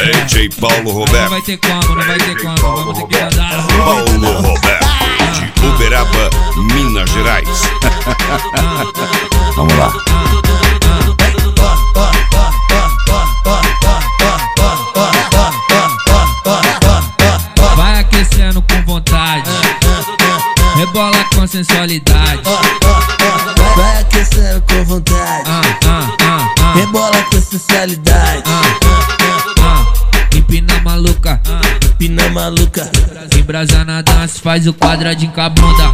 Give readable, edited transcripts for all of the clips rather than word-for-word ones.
DJ Paulo Roberto. Não vai ter como, não vai ter como. Vamos ter que andar. Paulo Roberto, de Uberaba, Minas Gerais. Vamos lá. Vai aquecendo com vontade, rebola com sensualidade. Vai aquecendo com vontade, rebola com sensualidade. Empina maluca, Empina maluca, embrasa na dança, faz o quadradinho com a bunda.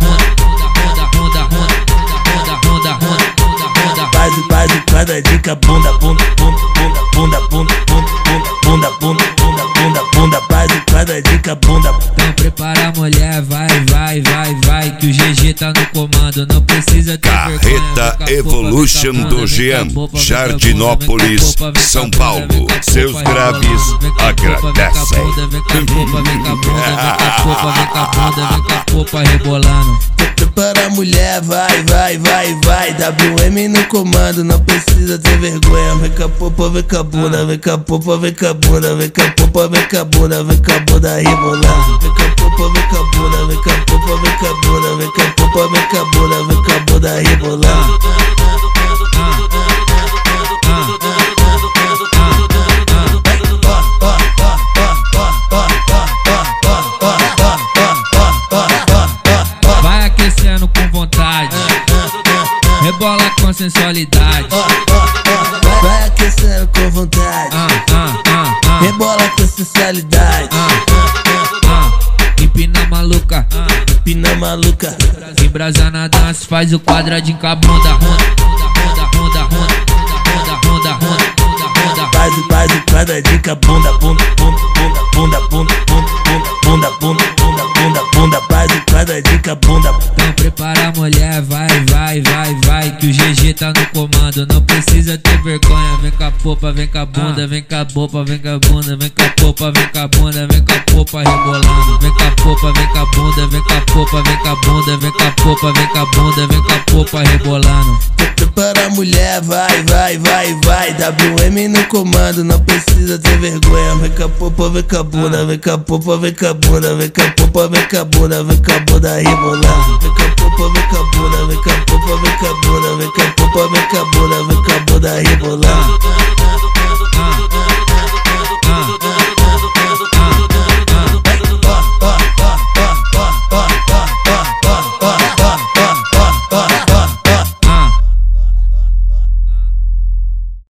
faz o quadradinho com a bunda, bunda, bunda, bunda, bunda, bunda, bunda, bunda, bunda, bunda, bunda, faz o quadradinho com a bunda. Então prepara a mulher, vai, vai, vai, vai, que o GG tá no comando, não precisa ter Carreta Evolution do Jean, Jardinópolis, São Paulo. Seus graves agradecem. Vem com a popa, vem com a bunda, vem com a popa, vem com a bunda, vem com a popa rebolando. Prepara a mulher, vai, vai, vai, vai, WM no comando, não precisa ter vergonha. Vem com a popa, vem com a bunda, vem com a popa, vem com a bunda, vem com a popa, vem com a bunda, vem com a bunda rebolando. Vem com a popa, vem com a bunda, vem com a popa, vem com a bunda, vem com a popa, vem com a bunda, vem com a bunda rebolando. Vai aquecendo com vontade, rebola com sensualidade. Vai aquecendo com vontade, rebola com sensualidade. Empina maluca, Empina maluca, embrasa na dança, faz o quadradinho com a bunda. faz o quadradinho com a bunda, bunda, bunda, bunda, bunda, bunda, bunda, bunda, bunda, bunda, bunda, faz o quadradinho com a bunda. Então prepara a mulher, vai, vai, vai, vai, que o GG tá no comando, não precisa ter vergonha. Vem com a popa, vem com a bunda, vem com a popa, vem com a bunda, vem com a popa, vem com a bunda, vem com a popa rebolando. Vem com a popa, vem com a bunda, vem com a popa, vem com a bunda, vem com a popa, vem com a bunda, vem com a popa rebolando. Prepara a mulher, vai, vai, vai, vai, WM no comando, não precisa ter vergonha. Vem com a popa, vem com a bunda, vem com a popa, vem com a bunda, vem com a popa, vem com a bunda, vem com a bunda rebolando. Vem com a popa, vem com a bunda, vem com a popa, vem com a bunda, vem com a popa, vem com a bunda, vem com a bunda rebolando.